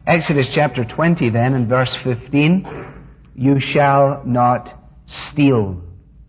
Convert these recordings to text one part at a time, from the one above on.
Exodus chapter 20 then, in verse 15, you shall not steal.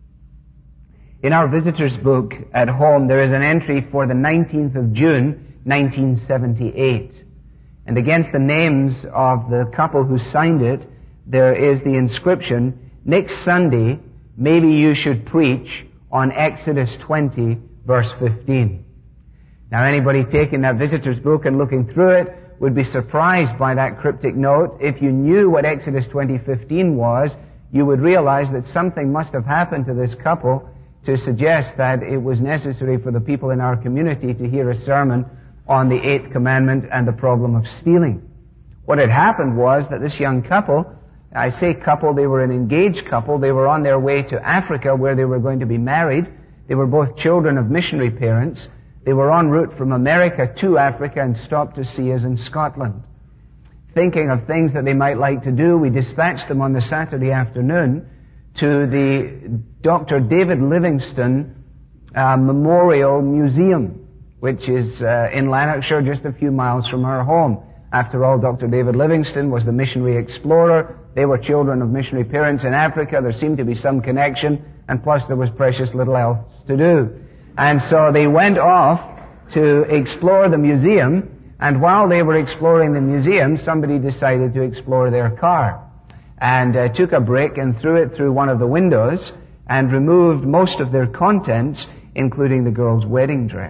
In our visitor's book at home, there is an entry for the 19th of June, 1978. And against the names of the couple who signed it, there is the inscription, next Sunday, maybe you should preach on Exodus 20, verse 15. Now anybody taking that visitor's book and looking through it would be surprised by that cryptic note. If you knew what Exodus 20:15 was, you would realize that something must have happened to this couple to suggest that it was necessary for the people in our community to hear a sermon on the 8th commandment and the problem of stealing. What had happened was that this young couple, I say couple, they were an engaged couple, they were on their way to Africa where they were going to be married. They were both children of missionary parents. They were en route from America to Africa and stopped to see us in Scotland. Thinking of things that they might like to do, we dispatched them on the Saturday afternoon to the Dr. David Livingstone Memorial Museum, which is in Lanarkshire, just a few miles from our home. After all, Dr. David Livingstone was the missionary explorer. They were children of missionary parents in Africa. There seemed to be some connection, and plus there was precious little else to do. And so they went off to explore the museum, and while they were exploring the museum, somebody decided to explore their car. And took a brick and threw it through one of the windows and removed most of their contents, including the girl's wedding dress.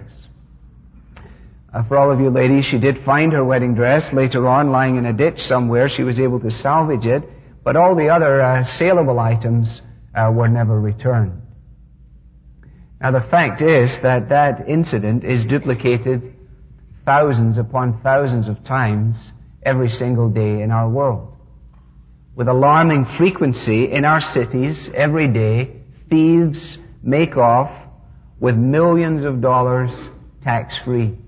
For all of you ladies, she did find her wedding dress later on lying in a ditch somewhere. She was able to salvage it, but all the other saleable items were never returned. Now the fact is that that incident is duplicated thousands upon thousands of times every single day in our world. With alarming frequency in our cities, every day, thieves make off with millions of dollars tax-free.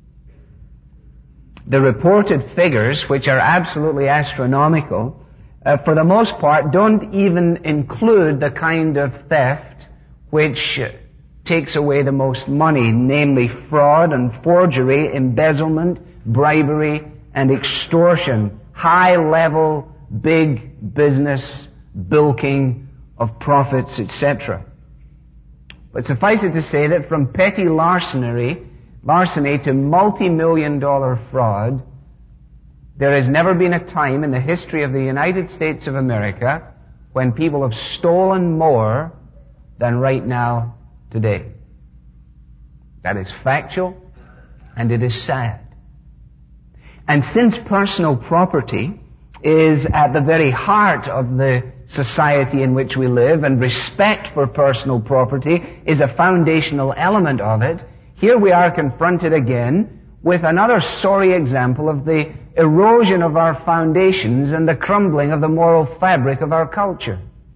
The reported figures, which are absolutely astronomical, for the most part don't even include the kind of theft which takes away the most money, namely fraud and forgery, embezzlement, bribery, and extortion. High-level, big business bilking of profits, etc. But suffice it to say that from petty larceny to multi-million-dollar fraud, there has never been a time in the history of the United States of America when people have stolen more than right now today. That is factual, and it is sad. And since personal property is at the very heart of the society in which we live, and respect for personal property is a foundational element of it, here we are confronted again with another sorry example of the erosion of our foundations and the crumbling of the moral fabric of our culture.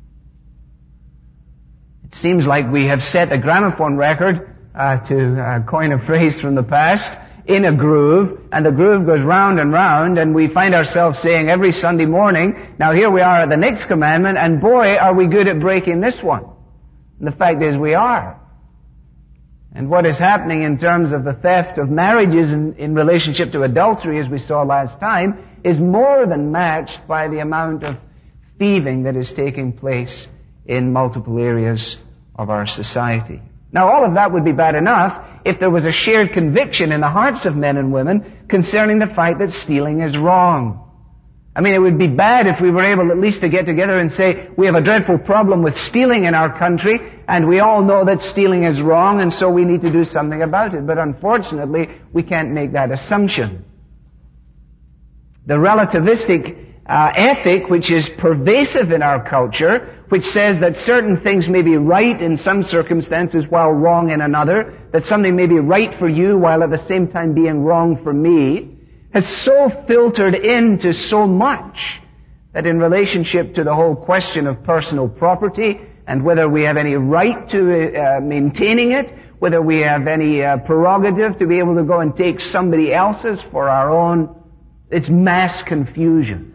It seems like we have set a gramophone record, to coin a phrase from the past, in a groove, and the groove goes round and round, and we find ourselves saying every Sunday morning, now here we are at the next commandment, and boy, are we good at breaking this one. And the fact is we are. And what is happening in terms of the theft of marriages in relationship to adultery, as we saw last time, is more than matched by the amount of thieving that is taking place in multiple areas of our society. Now, all of that would be bad enough if there was a shared conviction in the hearts of men and women concerning the fact that stealing is wrong. I mean, it would be bad if we were able at least to get together and say, we have a dreadful problem with stealing in our country, and we all know that stealing is wrong, and so we need to do something about it. But unfortunately, we can't make that assumption. The relativistic ethic, which is pervasive in our culture, which says that certain things may be right in some circumstances while wrong in another, that something may be right for you while at the same time being wrong for me, has so filtered into so much that in relationship to the whole question of personal property and whether we have any right to maintaining it, whether we have any prerogative to be able to go and take somebody else's for our own, it's mass confusion.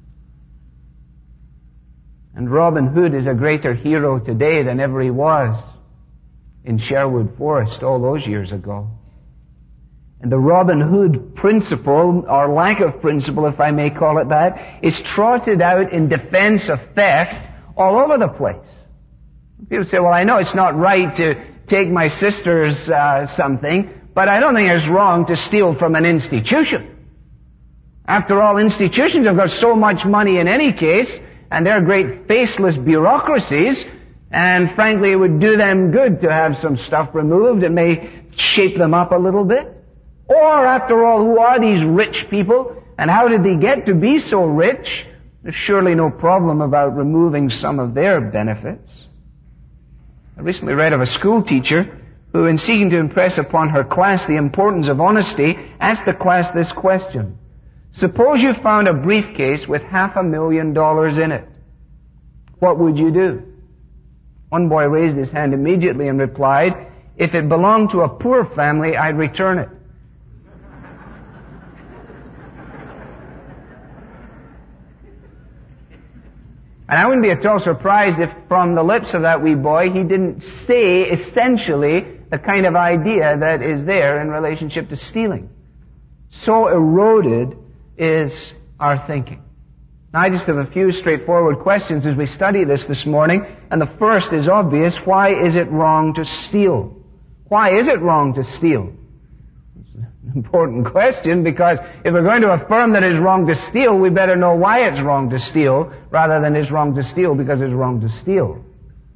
And Robin Hood is a greater hero today than ever he was in Sherwood Forest all those years ago. And the Robin Hood principle, or lack of principle, if I may call it that, is trotted out in defense of theft all over the place. People say, well, I know it's not right to take my sister's something, but I don't think it's wrong to steal from an institution. After all, institutions have got so much money in any case, and they're great faceless bureaucracies, and frankly it would do them good to have some stuff removed. It may shape them up a little bit. Or, after all, who are these rich people, and how did they get to be so rich? There's surely no problem about removing some of their benefits. I recently read of a school teacher who, in seeking to impress upon her class the importance of honesty, asked the class this question. Suppose you found a briefcase with $500,000 in it. What would you do? One boy raised his hand immediately and replied, if it belonged to a poor family, I'd return it. And I wouldn't be at all surprised if from the lips of that wee boy he didn't say essentially the kind of idea that is there in relationship to stealing. So eroded is our thinking. Now I just have a few straightforward questions as we study this morning, and the first is obvious. Why is it wrong to steal? Why is it wrong to steal? It's an important question, because if we're going to affirm that it's wrong to steal, we better know why it's wrong to steal, rather than it's wrong to steal because it's wrong to steal.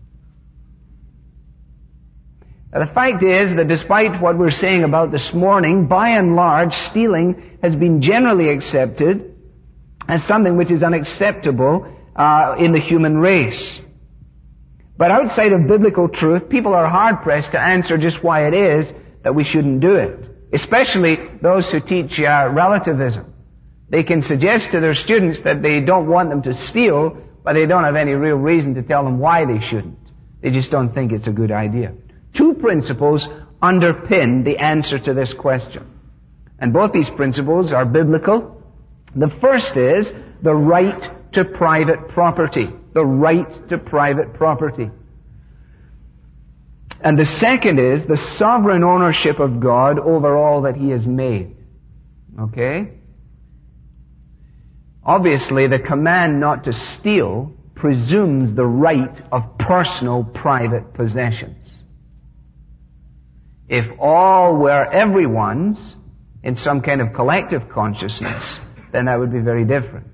Now, the fact is that despite what we're saying about this morning, by and large, stealing has been generally accepted as something which is unacceptable in the human race. But outside of biblical truth, people are hard-pressed to answer just why it is that we shouldn't do it, especially those who teach relativism. They can suggest to their students that they don't want them to steal, but they don't have any real reason to tell them why they shouldn't. They just don't think it's a good idea. Two principles underpin the answer to this question. And both these principles are biblical. The first is the right to private property. The right to private property. And the second is the sovereign ownership of God over all that He has made. Okay? Obviously, the command not to steal presumes the right of personal private possessions. If all were everyone's in some kind of collective consciousness, then that would be very different.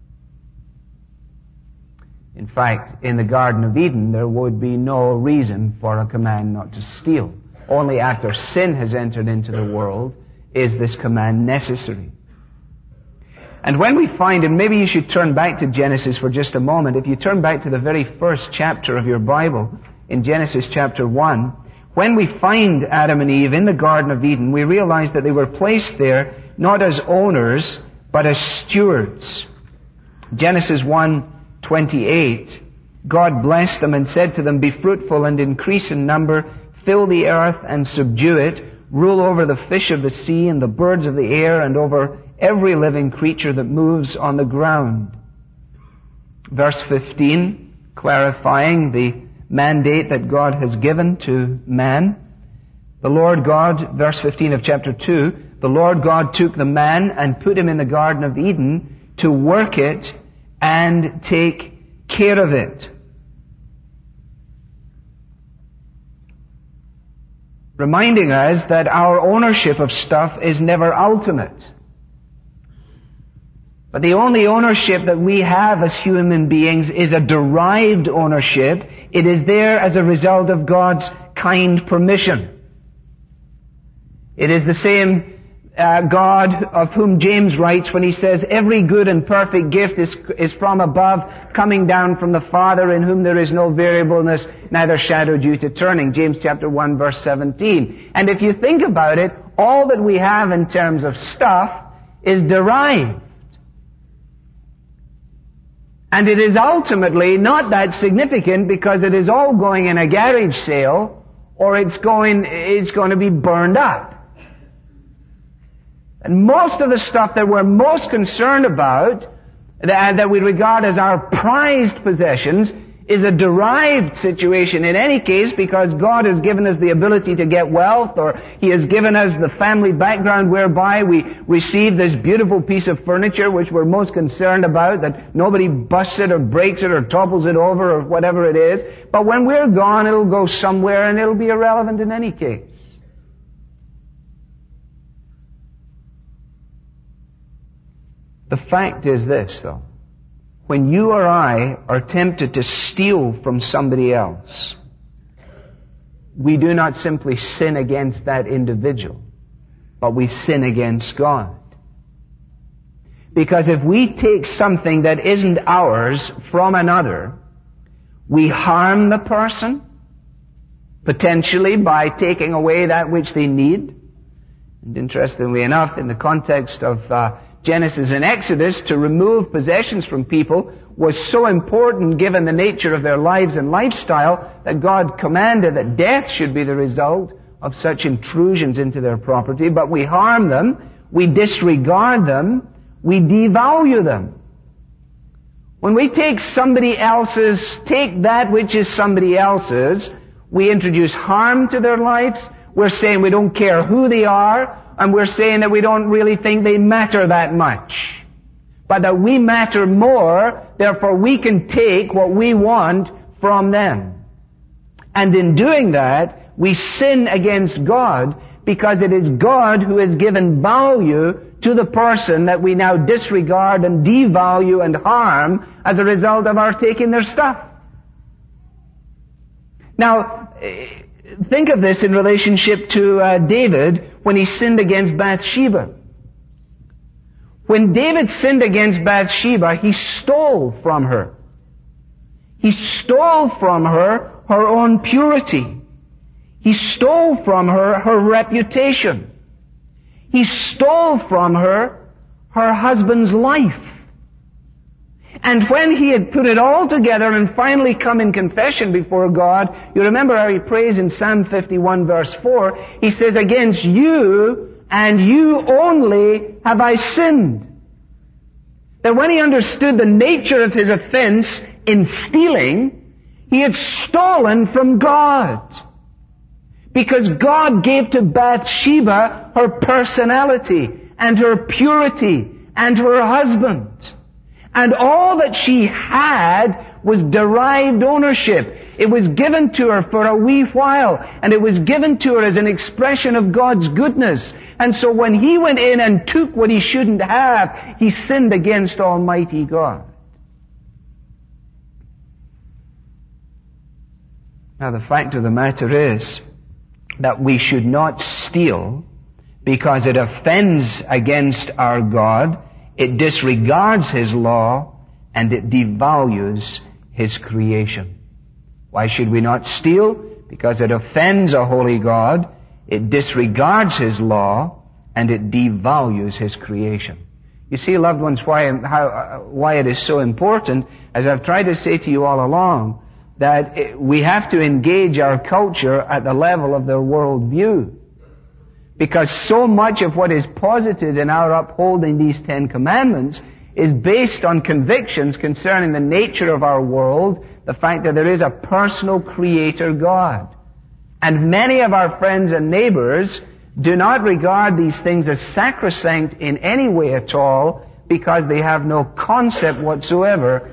In fact, in the Garden of Eden, there would be no reason for a command not to steal. Only after sin has entered into the world is this command necessary. And when we find, and maybe you should turn back to Genesis for just a moment, if you turn back to the very first chapter of your Bible, in Genesis chapter 1, when we find Adam and Eve in the Garden of Eden, we realize that they were placed there not as owners, but as stewards. Genesis 1:28, God blessed them and said to them, be fruitful and increase in number, fill the earth and subdue it, rule over the fish of the sea and the birds of the air and over every living creature that moves on the ground. Verse 15, clarifying the mandate that God has given to man. The Lord God, verse 15 of chapter 2, the Lord God took the man and put him in the Garden of Eden to work it and take care of it. Reminding us that our ownership of stuff is never ultimate. But the only ownership that we have as human beings is a derived ownership. It is there as a result of God's kind permission. It is the same God of whom James writes when he says, every good and perfect gift is from above, coming down from the Father, in whom there is no variableness, neither shadow due to turning. James chapter 1 verse 17. And if you think about it, all that we have in terms of stuff is derived. And it is ultimately not that significant because it is all going in a garage sale or it's going to be burned up. And most of the stuff that we're most concerned about, that we regard as our prized possessions, is a derived situation in any case, because God has given us the ability to get wealth, or He has given us the family background whereby we receive this beautiful piece of furniture which we're most concerned about, that nobody busts it or breaks it or topples it over or whatever it is. But when we're gone, it'll go somewhere and it'll be irrelevant in any case. The fact is this, though. When you or I are tempted to steal from somebody else, we do not simply sin against that individual, but we sin against God. Because if we take something that isn't ours from another, we harm the person, potentially by taking away that which they need. And interestingly enough, in the context of Genesis and Exodus, to remove possessions from people was so important given the nature of their lives and lifestyle that God commanded that death should be the result of such intrusions into their property. But we harm them, we disregard them, we devalue them. When we take that which is somebody else's, we introduce harm to their lives. We're saying we don't care who they are, and we're saying that we don't really think they matter that much. But that we matter more, therefore we can take what we want from them. And in doing that, we sin against God, because it is God who has given value to the person that we now disregard and devalue and harm as a result of our taking their stuff. Now, think of this in relationship to David when he sinned against Bathsheba. When David sinned against Bathsheba, he stole from her. He stole from her her own purity. He stole from her her reputation. He stole from her her husband's life. And when he had put it all together and finally come in confession before God, you remember how he prays in Psalm 51 verse 4, he says, "Against you and you only have I sinned." That when he understood the nature of his offense in stealing, he had stolen from God. Because God gave to Bathsheba her personality and her purity and her husband. And all that she had was derived ownership. It was given to her for a wee while, and it was given to her as an expression of God's goodness. And so when he went in and took what he shouldn't have, he sinned against Almighty God. Now the fact of the matter is that we should not steal because it offends against our God, it disregards His law, and it devalues His creation. Why should we not steal? Because it offends a holy God, it disregards His law, and it devalues His creation. You see, loved ones, why it is so important, as I've tried to say to you all along, that we have to engage our culture at the level of their worldview. Because so much of what is posited in our upholding these 10 commandments is based on convictions concerning the nature of our world, the fact that there is a personal creator God. And many of our friends and neighbors do not regard these things as sacrosanct in any way at all, because they have no concept whatsoever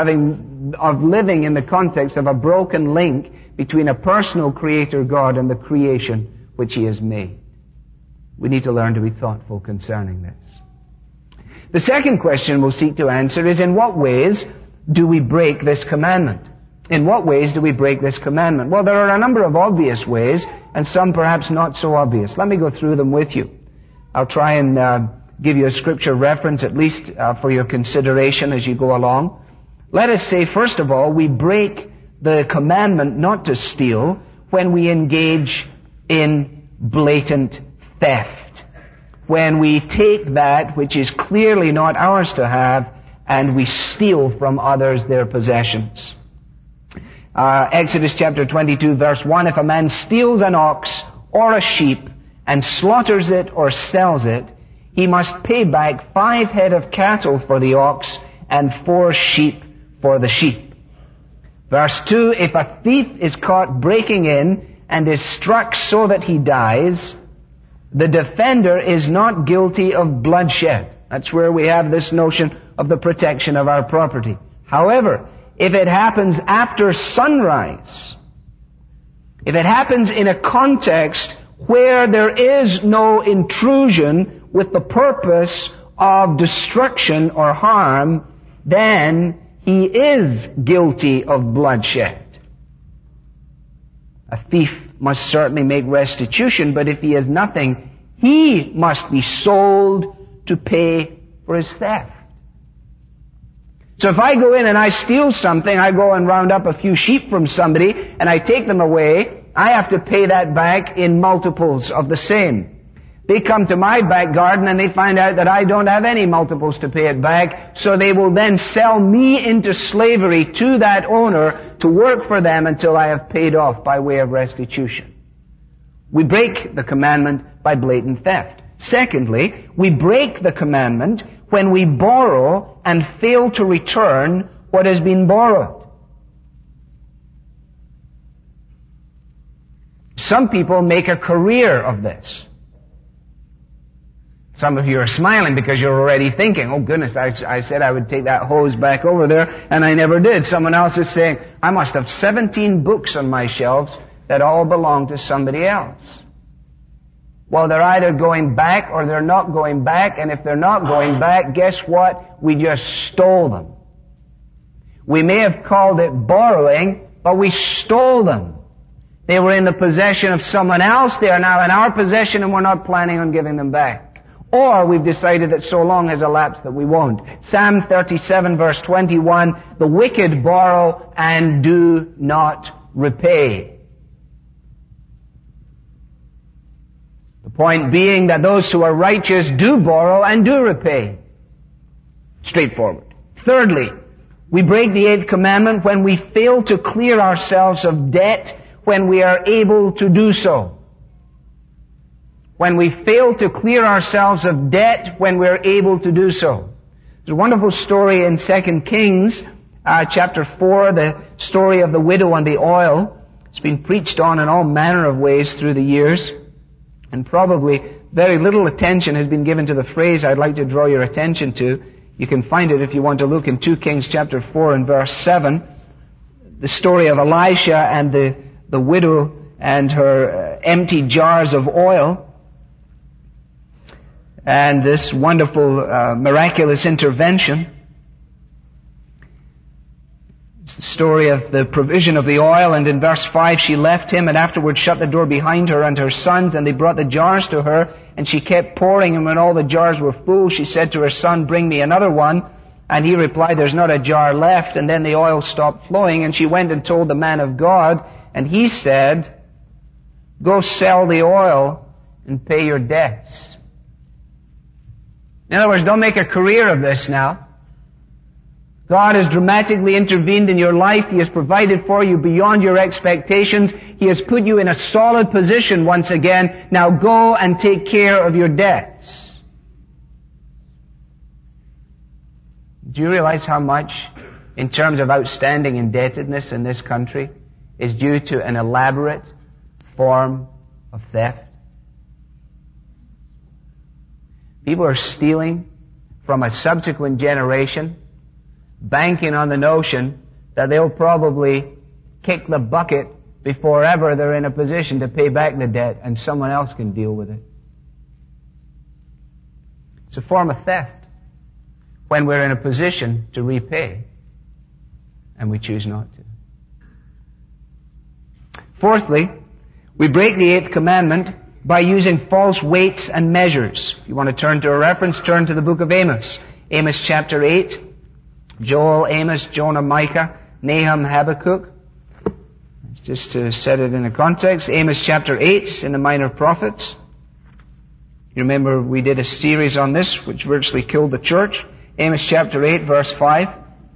of living in the context of a broken link between a personal creator God and the creation which He has made. We need to learn to be thoughtful concerning this. The second question we'll seek to answer is, in what ways do we break this commandment? In what ways do we break this commandment? Well, there are a number of obvious ways, and some perhaps not so obvious. Let me go through them with you. I'll try and give you a scripture reference, at least for your consideration as you go along. Let us say, first of all, we break the commandment not to steal when we engage in blatant theft. When we take that which is clearly not ours to have, and we steal from others their possessions. Exodus chapter 22 verse 1, if a man steals an ox or a sheep and slaughters it or sells it, he must pay back 5 head of cattle for the ox and 4 sheep for the sheep. Verse 2, if a thief is caught breaking in and is struck so that he dies, the defender is not guilty of bloodshed. That's where we have this notion of the protection of our property. However, if it happens after sunrise, if it happens in a context where there is no intrusion with the purpose of destruction or harm, then he is guilty of bloodshed. A thief must certainly make restitution, but if he has nothing, he must be sold to pay for his theft. So if I go in and I steal something, I go and round up a few sheep from somebody, and I take them away, I have to pay that back in multiples of the same. They come to my back garden and they find out that I don't have any multiples to pay it back, so they will then sell me into slavery to that owner to work for them until I have paid off by way of restitution. We break the commandment by blatant theft. Secondly, we break the commandment when we borrow and fail to return what has been borrowed. Some people make a career of this. Some of you are smiling because you're already thinking, oh goodness, I said I would take that hose back over there, and I never did. Someone else is saying, I must have 17 books on my shelves that all belong to somebody else. Well, they're either going back or they're not going back, and if they're not going back, guess what? We just stole them. We may have called it borrowing, but we stole them. They were in the possession of someone else, they are now in our possession, and we're not planning on giving them back. Or we've decided that so long has elapsed that we won't. Psalm 37 verse 21, the wicked borrow and do not repay. The point being that those who are righteous do borrow and do repay. Straightforward. Thirdly, we break the 8th commandment when we fail to clear ourselves of debt when we are able to do so. When we fail to clear ourselves of debt when we're able to do so. There's a wonderful story in 2 Kings, chapter 4, the story of the widow and the oil. It's been preached on in all manner of ways through the years, and probably very little attention has been given to the phrase I'd like to draw your attention to. You can find it if you want to look in 2 Kings chapter 4 and verse 7. The story of Elisha and the widow and her empty jars of oil. And this wonderful, miraculous intervention. It's the story of the provision of the oil, and in verse 5 she left him and afterwards shut the door behind her and her sons, and they brought the jars to her, and she kept pouring, and when all the jars were full, she said to her son, bring me another one. And he replied, there's not a jar left, and then the oil stopped flowing, and she went and told the man of God, and he said, go sell the oil and pay your debts. In other words, don't make a career of this now. God has dramatically intervened in your life. He has provided for you beyond your expectations. He has put you in a solid position once again. Now go and take care of your debts. Do you realize how much, in terms of outstanding indebtedness in this country, is due to an elaborate form of theft? People are stealing from a subsequent generation, banking on the notion that they'll probably kick the bucket before ever they're in a position to pay back the debt, and someone else can deal with it. It's a form of theft when we're in a position to repay, and we choose not to. Fourthly, we break the 8th commandment by using false weights and measures. If you want to turn to a reference, turn to the book of Amos. Amos chapter 8. Joel, Amos, Jonah, Micah, Nahum, Habakkuk. Just to set it in a context, Amos chapter 8 in the Minor Prophets. You remember we did a series on this which virtually killed the church. Amos chapter 8 verse 5.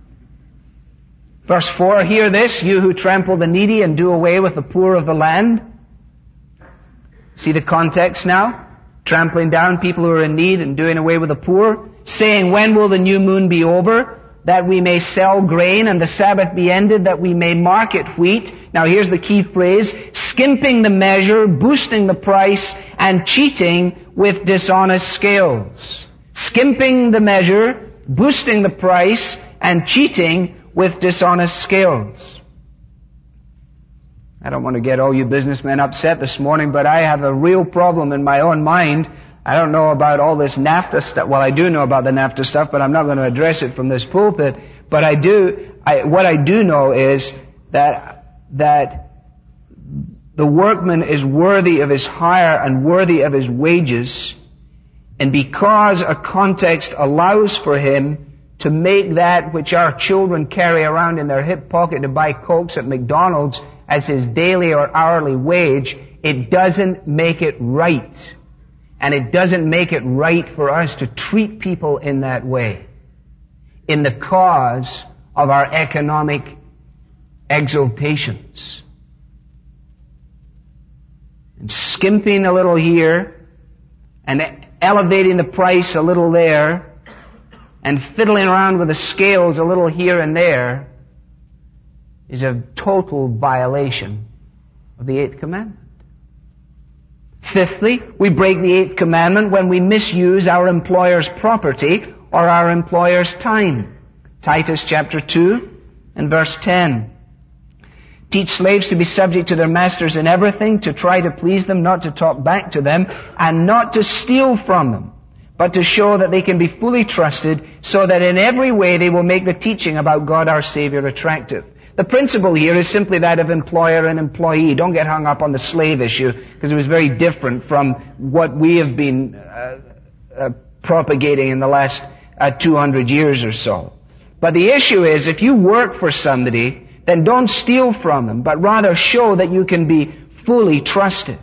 Verse 4, hear this, you who trample the needy and do away with the poor of the land. See the context now? Trampling down people who are in need and doing away with the poor. Saying, when will the new moon be over? that we may sell grain, and the Sabbath be ended, that we may market wheat. Now here's the key phrase: skimping the measure, boosting the price, and cheating with dishonest scales. Skimping the measure, boosting the price, and cheating with dishonest scales. I don't want to get all you businessmen upset this morning, but I have a real problem in my own mind. I don't know about all this NAFTA stuff. Well, I do know about the NAFTA stuff, but I'm not going to address it from this pulpit. But what I do know is that the workman is worthy of his hire and worthy of his wages. And because a context allows for him to make that which our children carry around in their hip pocket to buy Cokes at McDonald's as his daily or hourly wage, it doesn't make it right. And it doesn't make it right for us to treat people in that way, in the cause of our economic exaltations. And skimping a little here, and elevating the price a little there, and fiddling around with the scales a little here and there, is a total violation of the Eighth Commandment. Fifthly, we break the Eighth Commandment when we misuse our employer's property or our employer's time. Titus chapter 2 and verse 10. Teach slaves to be subject to their masters in everything, to try to please them, not to talk back to them, and not to steal from them, but to show that they can be fully trusted, so that in every way they will make the teaching about God our Savior attractive. The principle here is simply that of employer and employee. Don't get hung up on the slave issue, because it was very different from what we have been propagating in the last 200 years or so. But the issue is, if you work for somebody, then don't steal from them, but rather show that you can be fully trusted.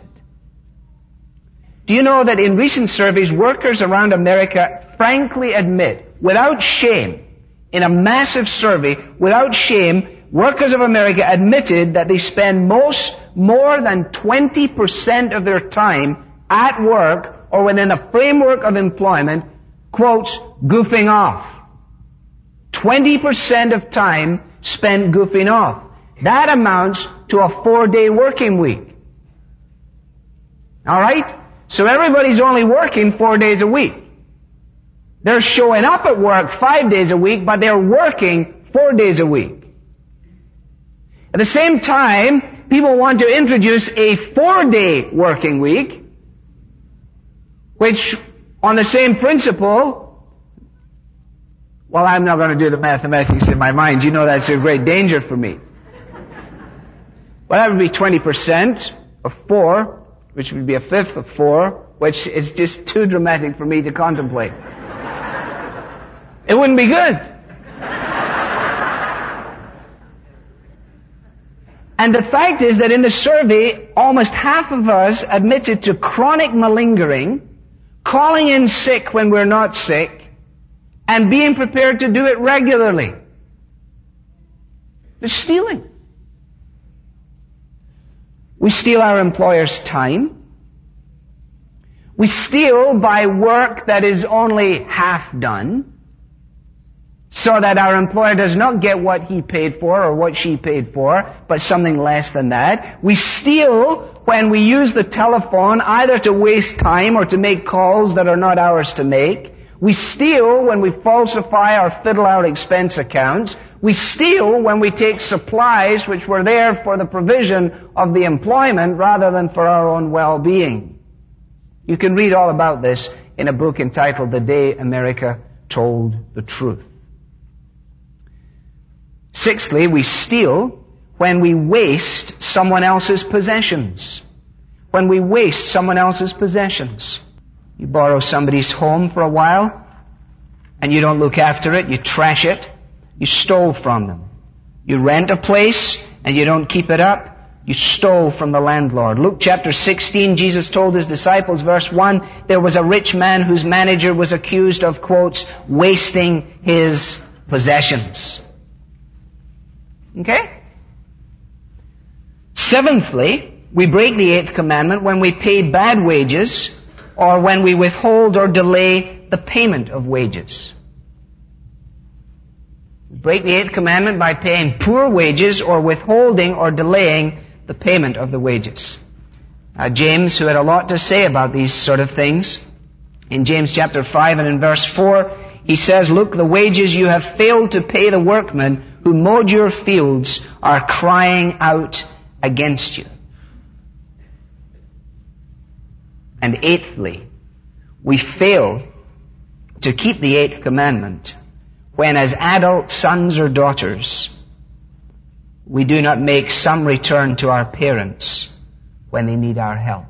Do you know that in recent surveys, workers around America frankly admit, without shame, in a massive survey, without shame, workers of America admitted that they spend more than 20% of their time at work or within the framework of employment, quotes, goofing off. 20% of time spent goofing off. That amounts to a 4-day working week. Alright? So everybody's only working 4 days a week. They're showing up at work 5 days a week, but they're working 4 days a week. At the same time, people want to introduce a 4-day working week, which, on the same principle, well, I'm not going to do the mathematics in my mind. You know that's a great danger for me. Well, that would be 20% of 4, which would be a fifth of 4, which is just too dramatic for me to contemplate. It wouldn't be good. And the fact is that in the survey, almost half of us admitted to chronic malingering, calling in sick when we're not sick, and being prepared to do it regularly. They're stealing. We steal our employer's time. We steal by work that is only half done, so that our employer does not get what he paid for or what she paid for, but something less than that. We steal when we use the telephone either to waste time or to make calls that are not ours to make. We steal when we falsify or fiddle our expense accounts. We steal when we take supplies which were there for the provision of the employment rather than for our own well-being. You can read all about this in a book entitled The Day America Told the Truth. Sixthly, we steal when we waste someone else's possessions. When we waste someone else's possessions. You borrow somebody's home for a while, and you don't look after it, you trash it, you stole from them. You rent a place, and you don't keep it up, you stole from the landlord. Luke chapter 16, Jesus told his disciples, verse 1, there was a rich man whose manager was accused of, quotes, wasting his possessions. Okay? Seventhly, we break the Eighth Commandment when we pay bad wages or when we withhold or delay the payment of wages. break the 8th commandment by paying poor wages or withholding or delaying the payment of the wages. James, who had a lot to say about these sort of things, in James chapter 5 and in verse 4, he says, "Look, the wages you have failed to pay the workmen who mowed your fields are crying out against you." And eighthly, we fail to keep the 8th commandment when, as adult sons or daughters, we do not make some return to our parents when they need our help.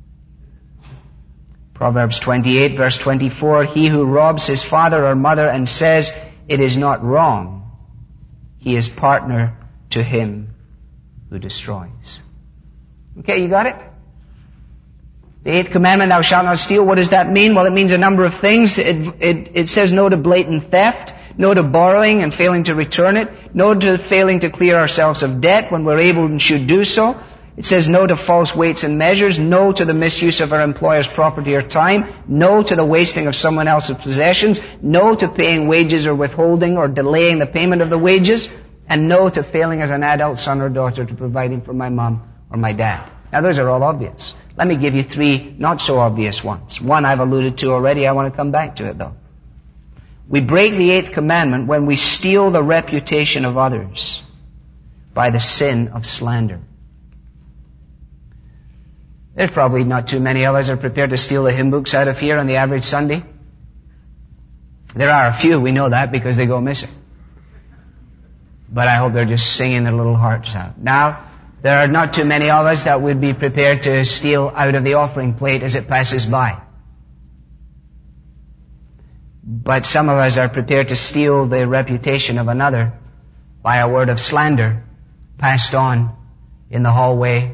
Proverbs 28 verse 24, "He who robs his father or mother and says it is not wrong, he is partner to him who destroys." Okay, you got it? The 8th commandment, "Thou shalt not steal." What does that mean? Well, it means a number of things. It says no to blatant theft, no to borrowing and failing to return it, no to failing to clear ourselves of debt when we're able and should do so. It says no to false weights and measures, no to the misuse of our employer's property or time, no to the wasting of someone else's possessions, no to paying wages or withholding or delaying the payment of the wages, and no to failing as an adult son or daughter to providing for my mom or my dad. Now those are all obvious. Let me give you 3 not so obvious ones. One I've alluded to already. I want to come back to it though. We break the 8th commandment when we steal the reputation of others by the sin of slander. There's probably not too many of us are prepared to steal the hymn books out of here on the average Sunday. There are a few, we know that, because they go missing. But I hope they're just singing their little hearts out. Now, there are not too many of us that would be prepared to steal out of the offering plate as it passes by. But some of us are prepared to steal the reputation of another by a word of slander passed on in the hallway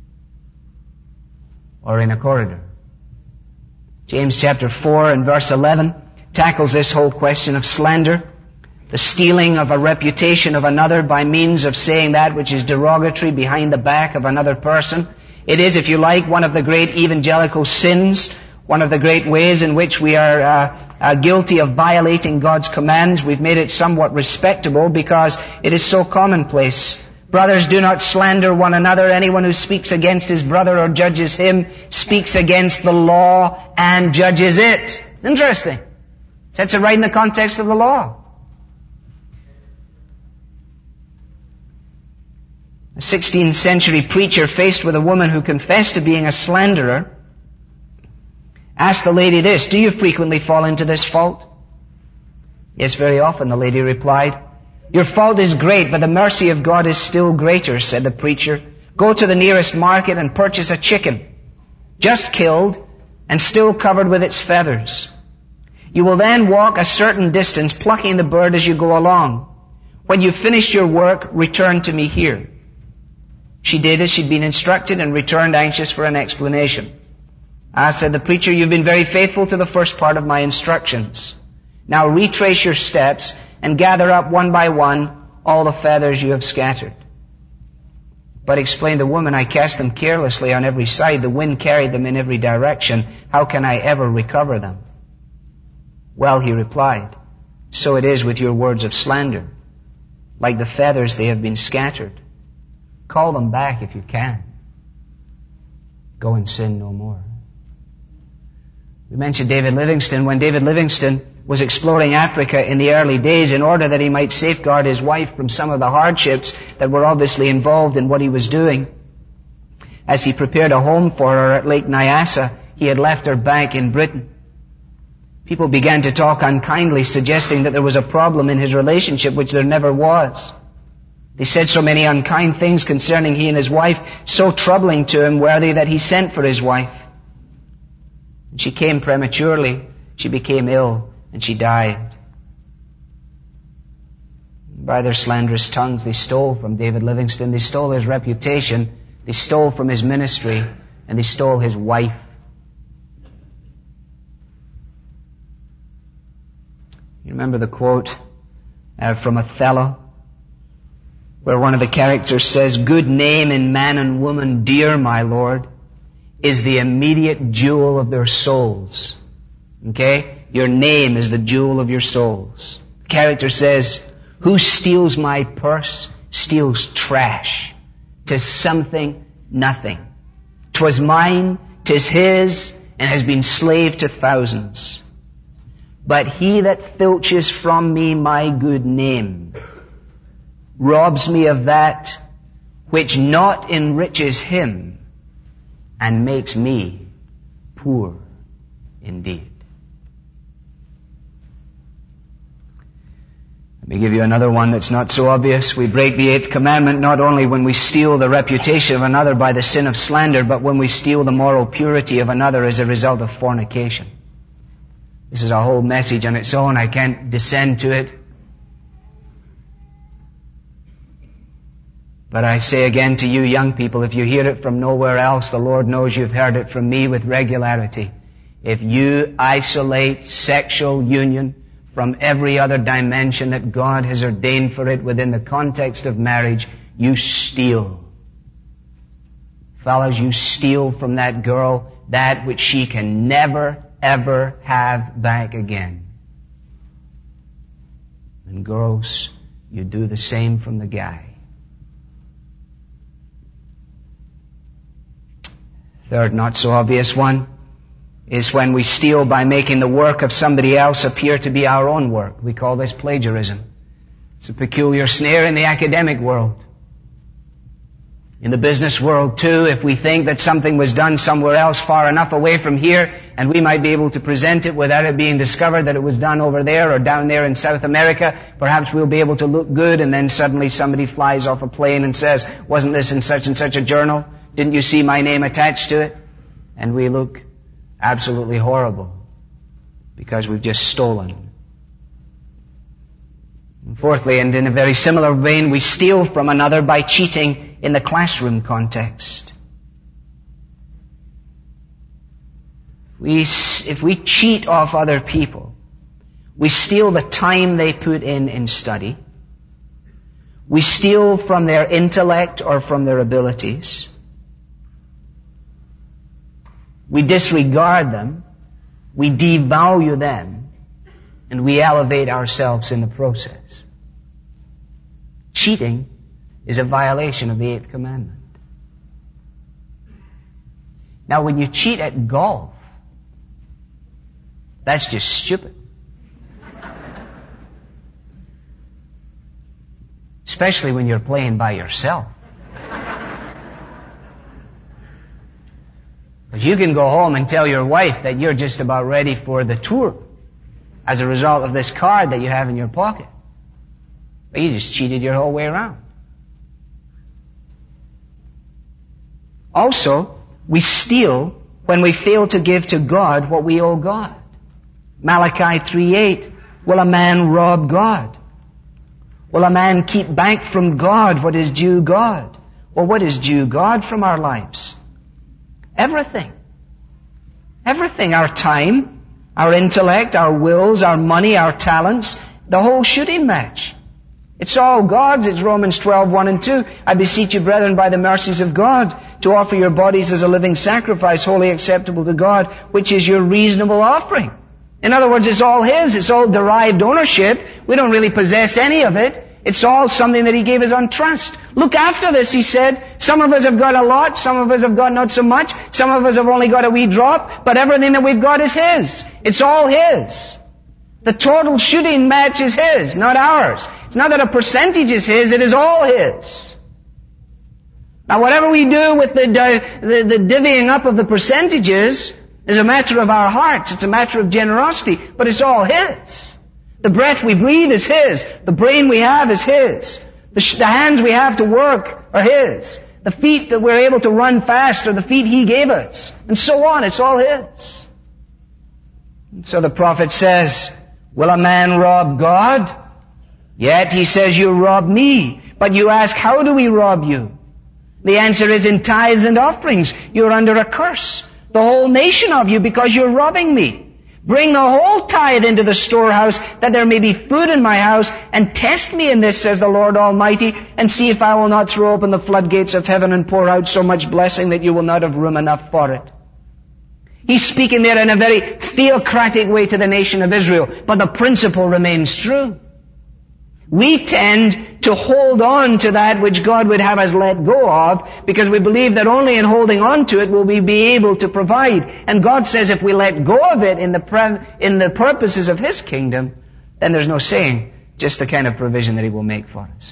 or in a corridor. James chapter 4 and verse 11 tackles this whole question of slander, the stealing of a reputation of another by means of saying that which is derogatory behind the back of another person. It is, if you like, one of the great evangelical sins, one of the great ways in which we are guilty of violating God's commands. We've made it somewhat respectable because it is so commonplace. Brothers, do not slander one another. Anyone who speaks against his brother or judges him speaks against the law and judges it. Interesting. Sets it right in the context of the law. A 16th century preacher faced with a woman who confessed to being a slanderer asked the lady this, "Do you frequently fall into this fault?" "Yes, very often," the lady replied. "Your fault is great, but the mercy of God is still greater," said the preacher. "Go to the nearest market and purchase a chicken, just killed and still covered with its feathers. You will then walk a certain distance, plucking the bird as you go along. When you've finished your work, return to me here." She did as she'd been instructed and returned anxious for an explanation. "Ah," said the preacher, "you've been very faithful to the first part of my instructions. Now retrace your steps and gather up one by one all the feathers you have scattered." "But," explained the woman, "I cast them carelessly on every side. The wind carried them in every direction. How can I ever recover them?" "Well," he replied, "so it is with your words of slander. Like the feathers, they have been scattered. Call them back if you can. Go and sin no more." We mentioned David Livingstone. When David Livingstone was exploring Africa in the early days, in order that he might safeguard his wife from some of the hardships that were obviously involved in what he was doing, as he prepared a home for her at Lake Nyassa, he had left her back in Britain. People began to talk unkindly, suggesting that there was a problem in his relationship, which there never was. They said so many unkind things concerning he and his wife, so troubling to him, worthy that he sent for his wife. She came prematurely, she became ill, and she died. By their slanderous tongues, they stole from David Livingstone, they stole his reputation, they stole from his ministry, and they stole his wife. You remember the quote from Othello, where one of the characters says, "Good name in man and woman, dear my lord, is the immediate jewel of their souls." Okay? Your name is the jewel of your souls. The character says, Who steals my purse steals trash. 'Tis something, nothing. 'Twas mine, 'tis his, and has been slave to thousands. But he that filches from me my good name robs me of that which not enriches him, and makes me poor indeed. Let me give you another one that's not so obvious. We break the 8th commandment not only when we steal the reputation of another by the sin of slander, but when we steal the moral purity of another as a result of fornication. This is a whole message on its own. I can't descend to it. But I say again to you young people, if you hear it from nowhere else, the Lord knows you've heard it from me with regularity. If you isolate sexual union from every other dimension that God has ordained for it within the context of marriage, you steal. Fellas, you steal from that girl that which she can never, ever have back again. And girls, you do the same from the guy. Third, not so obvious one, is when we steal by making the work of somebody else appear to be our own work. We call this plagiarism. It's a peculiar snare in the academic world. In the business world too, if we think that something was done somewhere else far enough away from here, and we might be able to present it without it being discovered that it was done over there or down there in South America, perhaps we'll be able to look good, and then suddenly somebody flies off a plane and says, wasn't this in such and such a journal? Didn't you see my name attached to it? And we look absolutely horrible because we've just stolen. And fourthly, and in a very similar vein, we steal from another by cheating in the classroom context. If we cheat off other people, we steal the time they put in study. We steal from their intellect or from their abilities. We disregard them, we devalue them, and we elevate ourselves in the process. Cheating is a violation of the 8th commandment. Now, when you cheat at golf, that's just stupid. Especially when you're playing by yourself. But you can go home and tell your wife that you're just about ready for the tour as a result of this card that you have in your pocket. But you just cheated your whole way around. Also, we steal when we fail to give to God what we owe God. Malachi 3:8, will a man rob God? Will a man keep back from God what is due God? Well, what is due God from our lives? Everything. Everything. Our time, our intellect, our wills, our money, our talents, the whole shooting match. It's all God's. It's Romans 12:1 and 2. I beseech you, brethren, by the mercies of God, to offer your bodies as a living sacrifice, wholly acceptable to God, which is your reasonable offering. In other words, it's all His. It's all derived ownership. We don't really possess any of it. It's all something that He gave us on trust. Look after this, He said. Some of us have got a lot, some of us have got not so much, some of us have only got a wee drop, but everything that we've got is His. It's all His. The total shooting match is His, not ours. It's not that a percentage is His, it is all His. Now whatever we do with the divvying up of the percentages is a matter of our hearts, it's a matter of generosity, but it's all His. The breath we breathe is His. The brain we have is His. The hands we have to work are His. The feet that we're able to run fast are the feet He gave us. And so on. It's all His. And so the prophet says, will a man rob God? Yet he says, you rob me. But you ask, how do we rob you? The answer is in tithes and offerings. You're under a curse. The whole nation of you, because you're robbing me. Bring the whole tithe into the storehouse, that there may be food in my house, and test me in this, says the Lord Almighty, and see if I will not throw open the floodgates of heaven and pour out so much blessing that you will not have room enough for it. He's speaking there in a very theocratic way to the nation of Israel, but the principle remains true. We tend to hold on to that which God would have us let go of because we believe that only in holding on to it will we be able to provide. And God says if we let go of it in the purposes of His kingdom, then there's no saying just the kind of provision that He will make for us.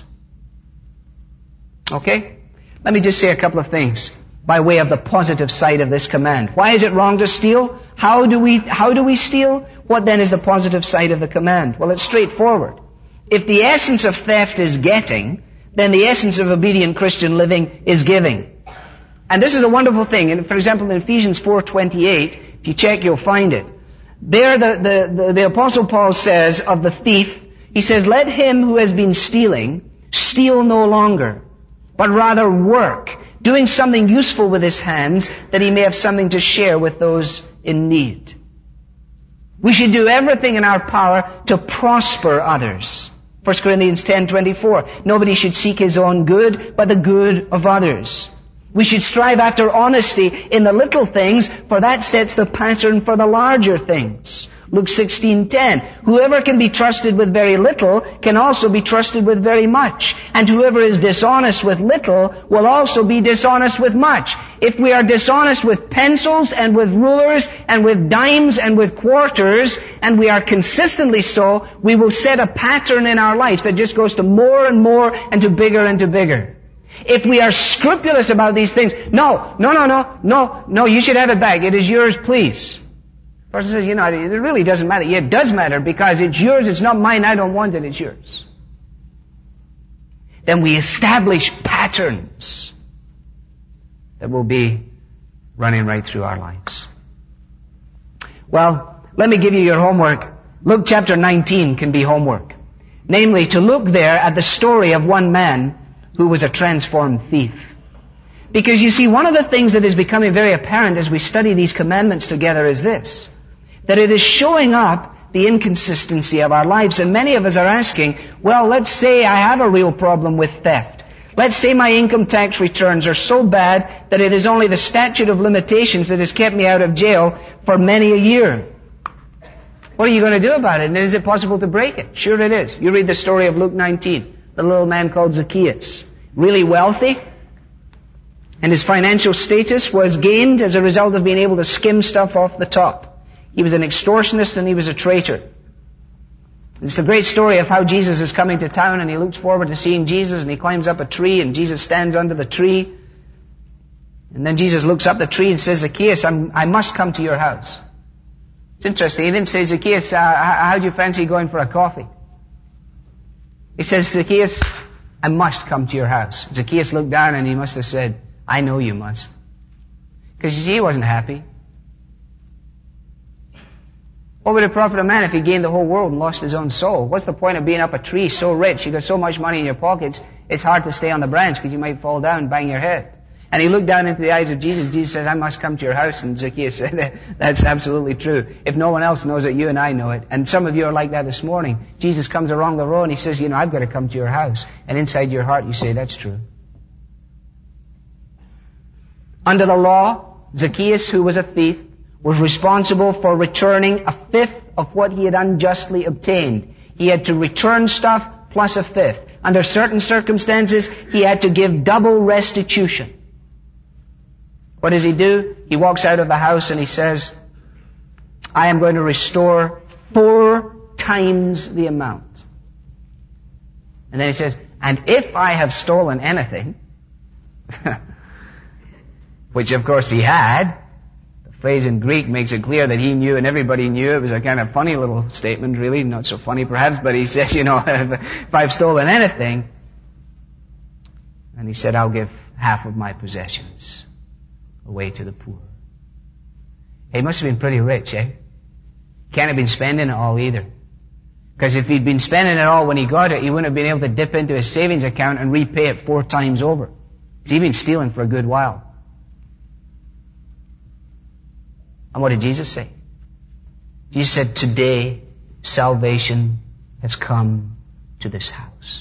Okay? Let me just say a couple of things by way of the positive side of this command. Why is it wrong to steal? How do we steal? What then is the positive side of the command? Well, it's straightforward. If the essence of theft is getting, then the essence of obedient Christian living is giving. And this is a wonderful thing. And for example, in Ephesians 4:28, if you check, you'll find it. There, the Apostle Paul says of the thief, he says, "Let him who has been stealing steal no longer, but rather work, doing something useful with his hands, that he may have something to share with those in need." We should do everything in our power to prosper others. 1 Corinthians 10:24, nobody should seek his own good, but the good of others. We should strive after honesty in the little things, for that sets the pattern for the larger things. Luke 16:10, whoever can be trusted with very little can also be trusted with very much. And whoever is dishonest with little will also be dishonest with much. If we are dishonest with pencils and with rulers and with dimes and with quarters, and we are consistently so, we will set a pattern in our lives that just goes to more and more and to bigger and to bigger. If we are scrupulous about these things, no, you should have it back. It is yours, please. The person says, it really doesn't matter. Yeah, it does matter because it's yours, it's not mine, I don't want it, it's yours. Then we establish patterns that will be running right through our lives. Well, let me give you your homework. Luke chapter 19 can be homework. Namely, to look there at the story of one man who was a transformed thief. Because you see, one of the things that is becoming very apparent as we study these commandments together is this, that it is showing up the inconsistency of our lives. And many of us are asking, well, let's say I have a real problem with theft. Let's say my income tax returns are so bad that it is only the statute of limitations that has kept me out of jail for many a year. What are you going to do about it? And is it possible to break it? Sure it is. You read the story of Luke 19, the little man called Zacchaeus. Really wealthy, and his financial status was gained as a result of being able to skim stuff off the top. He was an extortionist and he was a traitor. It's the great story of how Jesus is coming to town and he looks forward to seeing Jesus and he climbs up a tree and Jesus stands under the tree. And then Jesus looks up the tree and says, Zacchaeus, I must come to your house. It's interesting. He didn't say, Zacchaeus, how do you fancy going for a coffee? He says, Zacchaeus, I must come to your house. Zacchaeus looked down and he must have said, I know you must. Because you see, he wasn't happy. What would it profit a man if he gained the whole world and lost his own soul? What's the point of being up a tree so rich, you got so much money in your pockets, it's hard to stay on the branch because you might fall down and bang your head. And he looked down into the eyes of Jesus. Jesus says, I must come to your house. And Zacchaeus said, that's absolutely true. If no one else knows it, you and I know it. And some of you are like that this morning. Jesus comes along the road and he says, I've got to come to your house. And inside your heart you say, that's true. Under the law, Zacchaeus, who was a thief, was responsible for returning a fifth of what he had unjustly obtained. He had to return stuff plus a fifth. Under certain circumstances, he had to give double restitution. What does he do? He walks out of the house and he says, I am going to restore 4 times the amount. And then he says, and if I have stolen anything, which of course he had, the phrase in Greek makes it clear that he knew and everybody knew. It was a kind of funny little statement, really, not so funny perhaps, but he says, if I've stolen anything, and he said, I'll give half of my possessions away to the poor. He must have been pretty rich, eh? Can't have been spending it all either. Because if he'd been spending it all when he got it, he wouldn't have been able to dip into his savings account and repay it 4 times over. He'd been stealing for a good while. And what did Jesus say? Jesus said, today salvation has come to this house.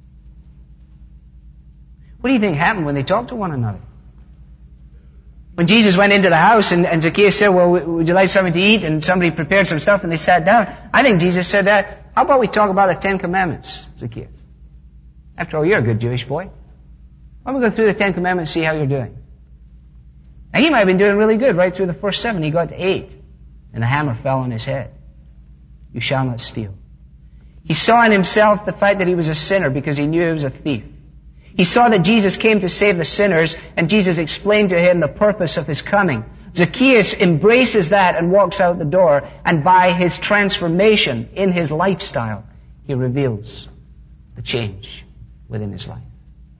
What do you think happened when they talked to one another? When Jesus went into the house and Zacchaeus said, well, would you like something to eat? And somebody prepared some stuff and they sat down. I think Jesus said that, How about we talk about the 10 Commandments, Zacchaeus? After all, you're a good Jewish boy. Why don't we go through the 10 Commandments and see how you're doing? Now, he might have been doing really good right through the first 7. He got to 8, and the hammer fell on his head. You shall not steal. He saw in himself the fact that he was a sinner because he knew he was a thief. He saw that Jesus came to save the sinners, and Jesus explained to him the purpose of his coming. Zacchaeus embraces that and walks out the door, and by his transformation in his lifestyle, he reveals the change within his life.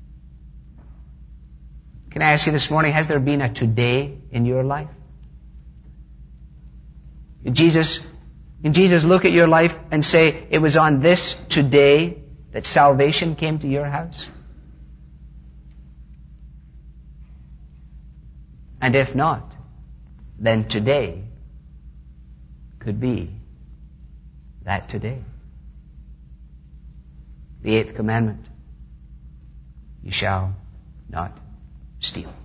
Can I ask you this morning, has there been a today in your life? Did Jesus look at your life and say, it was on this today that salvation came to your house? And if not, then today could be that today. The 8th commandment, you shall not steal.